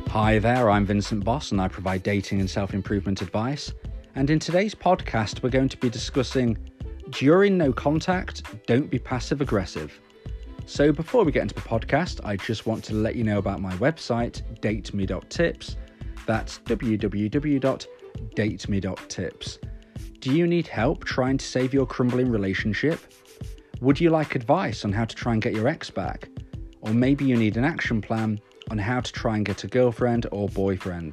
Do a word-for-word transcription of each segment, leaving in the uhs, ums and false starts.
Hi there, I'm Vincent Boss and I provide dating and self-improvement advice. And in today's podcast, we're going to be discussing during no contact, don't be passive aggressive. So before we get into the podcast, I just want to let you know about my website, date me dot tips. That's w w w dot date me dot tips. Do you need help trying to save your crumbling relationship? Would you like advice on how to try and get your ex back? Or maybe you need an action plan on how to try and get a girlfriend or boyfriend.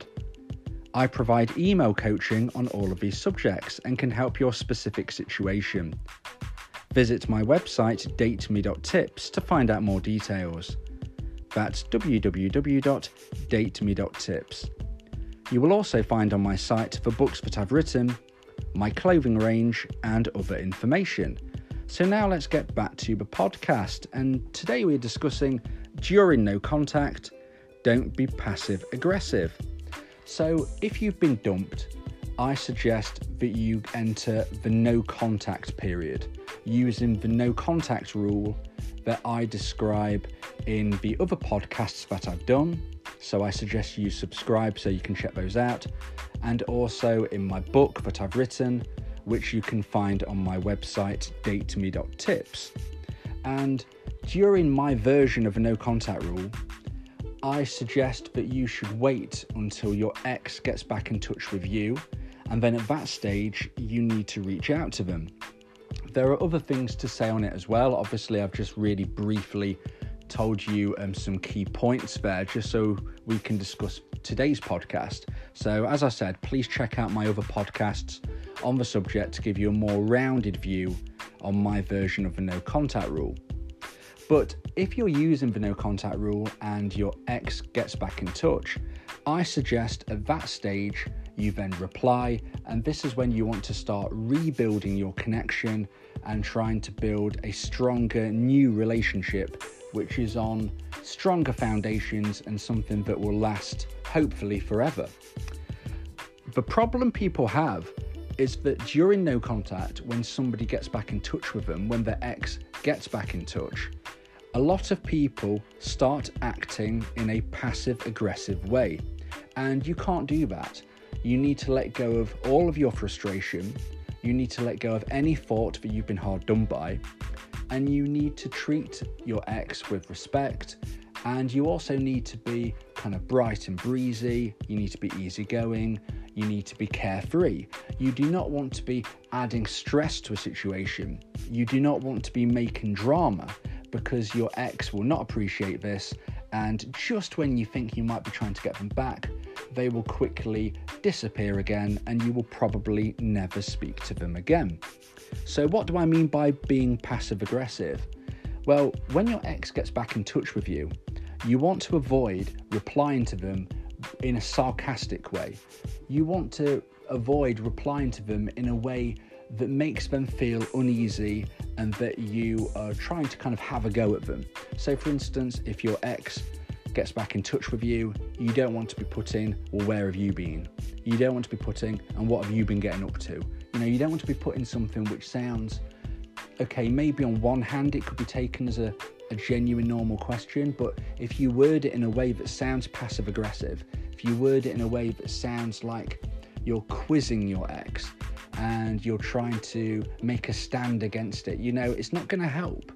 I provide email coaching on all of these subjects and can help your specific situation. Visit my website date me dot tips to find out more details. That's w w w dot date me dot tips. You will also find on my site the books that I've written, my clothing range and other information. So now let's get back to the podcast, and today we're discussing during no contact, don't be passive aggressive. So if you've been dumped, I suggest that you enter the no contact period using the no contact rule that I describe in the other podcasts that I've done. So I suggest you subscribe so you can check those out, and also in my book that I've written, which you can find on my website date me dot tips. And during my version of a no contact rule, I suggest that you should wait until your ex gets back in touch with you, and then at that stage you need to reach out to them. There are other things to say on it as well. Obviously, I've just really briefly told you um, some key points there just so we can discuss today's podcast. So as I said, please check out my other podcasts on the subject to give you a more rounded view on my version of the no contact rule. But if you're using the no contact rule and your ex gets back in touch, I suggest at that stage you then reply, and this is when you want to start rebuilding your connection and trying to build a stronger new relationship which is on stronger foundations and something that will last hopefully forever. The problem people have is that during no contact, when somebody gets back in touch with them, when their ex gets back in touch, a lot of people start acting in a passive aggressive way, and you can't do that. You need to let go of all of your frustration, you need to let go of any thought that you've been hard done by, and you need to treat your ex with respect, and you also need to be kind of bright and breezy, you need to be easygoing, you need to be carefree. You do not want to be adding stress to a situation. You do not want to be making drama, because your ex will not appreciate this, and just when you think you might be trying to get them back, they will quickly disappear again and you will probably never speak to them again. So what do I mean by being passive aggressive? Well, when your ex gets back in touch with you, you want to avoid replying to them in a sarcastic way. You want to avoid replying to them in a way that makes them feel uneasy and that you are trying to kind of have a go at them. So for instance, if your ex gets back in touch with you, you don't want to be putting, well, where have you been? You don't want to be putting, and what have you been getting up to? You know, you don't want to be putting something which sounds, okay, maybe on one hand it could be taken as a, a genuine normal question, but if you word it in a way that sounds passive aggressive, if you word it in a way that sounds like you're quizzing your ex and you're trying to make a stand against it, you know, it's not going to help.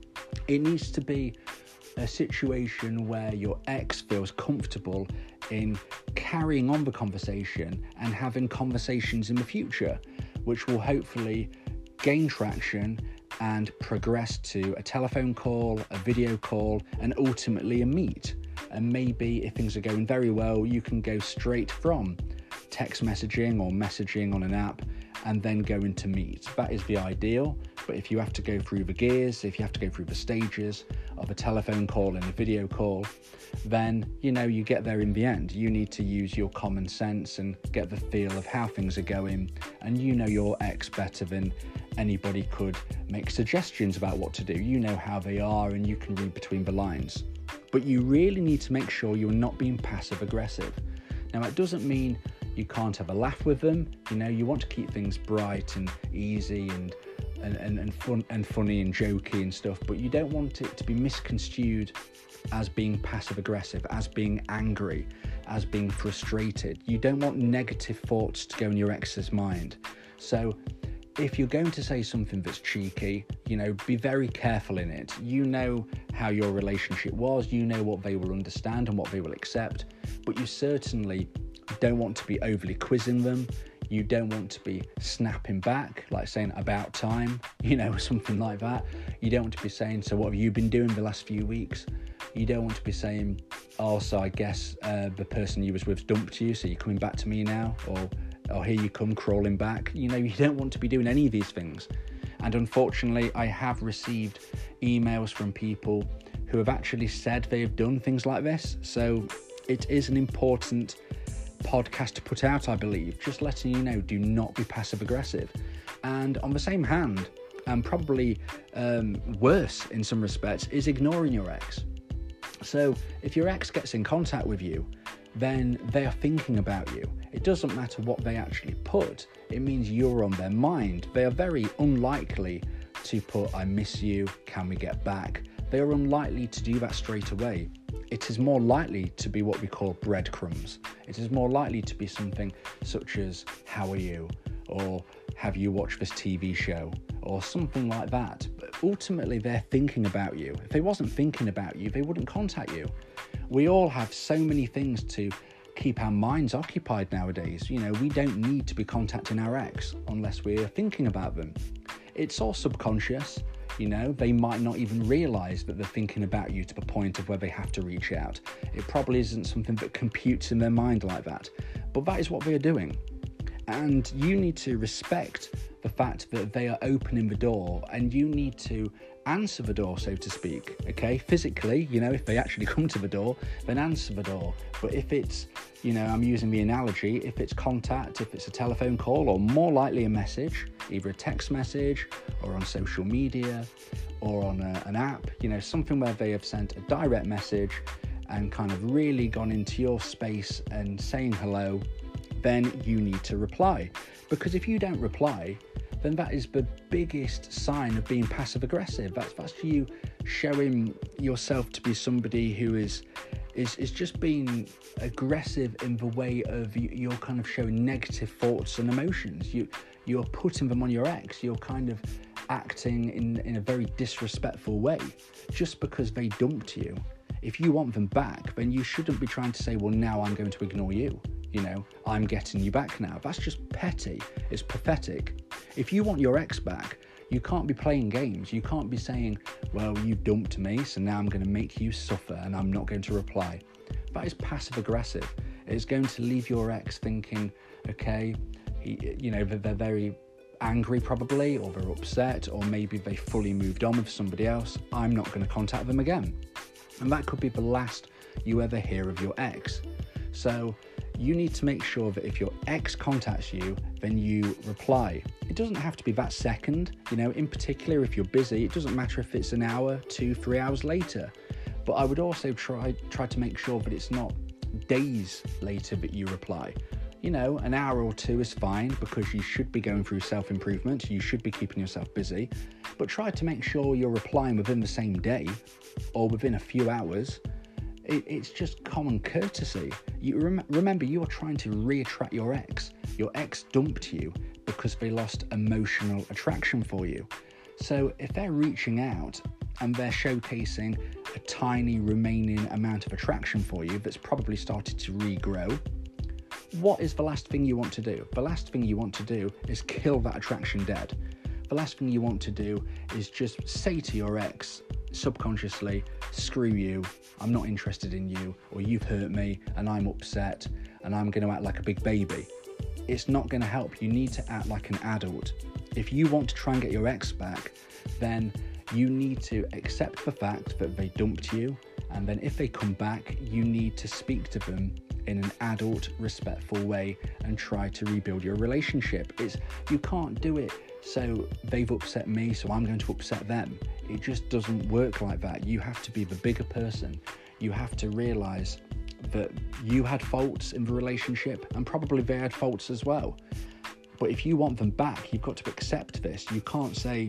It needs to be a situation where your ex feels comfortable in carrying on the conversation and having conversations in the future, which will hopefully gain traction and progress to a telephone call, a video call, and ultimately a meet. And maybe if things are going very well, you can go straight from text messaging or messaging on an app and then go into meet. That is the ideal, but if you have to go through the gears, if you have to go through the stages of a telephone call and a video call, then, you know, you get there in the end. You need to use your common sense and get the feel of how things are going, and you know your ex better than anybody could make suggestions about what to do. You know how they are and you can read between the lines. But you really need to make sure you're not being passive aggressive. Now, that doesn't mean you can't have a laugh with them. You know, you want to keep things bright and easy and and, and, and fun and funny and jokey and stuff, but you don't want it to be misconstrued as being passive aggressive, as being angry. as being frustrated. You don't want negative thoughts to go in your ex's mind. So if you're going to say something that's cheeky, you know, be very careful in it. You know how your relationship was, you know what they will understand and what they will accept, but you certainly don't want to be overly quizzing them. You don't want to be snapping back, like saying about time, you know, something like that. You don't want to be saying, so what have you been doing the last few weeks? You don't want to be saying, oh, so I guess uh, the person you was with dumped you, so you're coming back to me now, or or here you come crawling back. You know, you don't want to be doing any of these things. And unfortunately, I have received emails from people who have actually said they have done things like this. So it is an important podcast to put out, I believe, just letting you know, do not be passive aggressive. And on the same hand, and probably um, worse in some respects, is ignoring your ex. So if your ex gets in contact with you, then they are thinking about you. It doesn't matter what they actually put. It means you're on their mind. They are very unlikely to put, I miss you, can we get back? They are unlikely to do that straight away. It is more likely to be what we call breadcrumbs. It is more likely to be something such as, how are you? Or have you watched this T V show? Or something like that. But ultimately, they're thinking about you. If they wasn't thinking about you, they wouldn't contact you. We all have so many things to keep our minds occupied nowadays. You know, we don't need to be contacting our ex unless we're thinking about them. It's all subconscious. You know, they might not even realise that they're thinking about you to the point of where they have to reach out. It probably isn't something that computes in their mind like that. But that is what they are doing. And you need to respect the fact that they are opening the door, and you need to answer the door, so to speak, okay? Physically, you know, if they actually come to the door, then answer the door. But if it's, you know, I'm using the analogy, if it's contact, if it's a telephone call, or more likely a message, either a text message or on social media or on a, an app, you know, something where they have sent a direct message and kind of really gone into your space and saying hello, then you need to reply. Because if you don't reply, then that is the biggest sign of being passive aggressive. That's that's you showing yourself to be somebody who is is is just being aggressive in the way of you, you're kind of showing negative thoughts and emotions. You you're putting them on your ex. You're kind of acting in in a very disrespectful way just because they dumped you. If you want them back, then you shouldn't be trying to say, well, now I'm going to ignore you. You know, I'm getting you back now. That's just petty. It's pathetic. If you want your ex back, you can't be playing games. You can't be saying, well, you dumped me, so now I'm going to make you suffer and I'm not going to reply. That is passive aggressive. It's going to leave your ex thinking, okay, he, you know, they're very angry probably, or they're upset, or maybe they fully moved on with somebody else. I'm not going to contact them again. And that could be the last you ever hear of your ex. So you need to make sure that if your ex contacts you, then you reply. It doesn't have to be that second, you know, in particular if you're busy. It doesn't matter if it's an hour, two, three hours later. But I would also try try to make sure that it's not days later that you reply. You know, an hour or two is fine because you should be going through self-improvement. You should be keeping yourself busy. But try to make sure you're replying within the same day or within a few hours. It, it's just common courtesy. You rem- remember, you are trying to reattract your ex. Your ex dumped you because they lost emotional attraction for you. So if they're reaching out and they're showcasing a tiny remaining amount of attraction for you that's probably started to regrow, what is the last thing you want to do? The last thing you want to do is kill that attraction dead. The last thing you want to do is just say to your ex subconsciously, screw you, I'm not interested in you, or you've hurt me and I'm upset and I'm going to act like a big baby. It's not going to help. You need to act like an adult. If you want to try and get your ex back, then you need to accept the fact that they dumped you, and then if they come back, you need to speak to them in an adult, respectful way and try to rebuild your relationship. It's you can't do it so they've upset me, so I'm going to upset them. It just doesn't work like that. You have to be the bigger person. You have to realise that you had faults in the relationship and probably they had faults as well. But if you want them back, you've got to accept this. You can't say,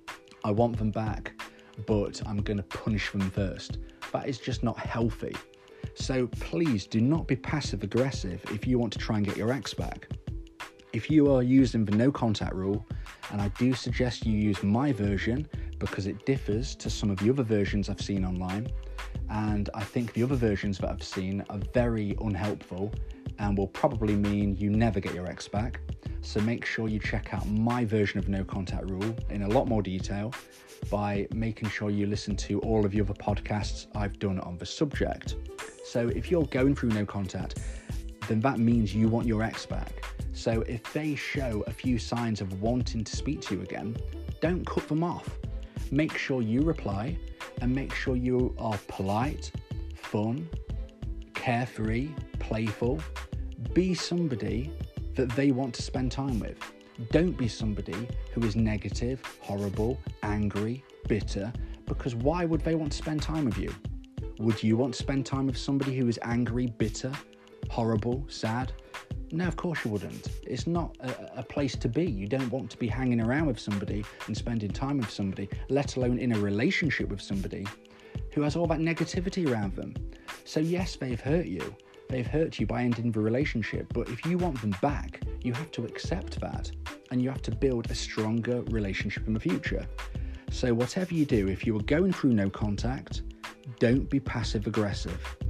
I want them back, but I'm going to punish them first. That is just not healthy. So please do not be passive aggressive if you want to try and get your ex back. If you are using the no contact rule, and I do suggest you use my version because it differs to some of the other versions I've seen online, and I think the other versions that I've seen are very unhelpful and will probably mean you never get your ex back. So make sure you check out my version of no contact rule in a lot more detail by making sure you listen to all of the other podcasts I've done on the subject. So if you're going through no contact, then that means you want your ex back. So if they show a few signs of wanting to speak to you again, don't cut them off. Make sure you reply and make sure you are polite, fun, carefree, playful. Be somebody that they want to spend time with. Don't be somebody who is negative, horrible, angry, bitter, because why would they want to spend time with you? Would you want to spend time with somebody who is angry, bitter, horrible, sad? No, of course you wouldn't. It's not a, a place to be. You don't want to be hanging around with somebody and spending time with somebody, let alone in a relationship with somebody who has all that negativity around them. So yes, they've hurt you. They've hurt you by ending the relationship, but if you want them back, you have to accept that and you have to build a stronger relationship in the future. So whatever you do, if you are going through no contact, don't be passive aggressive.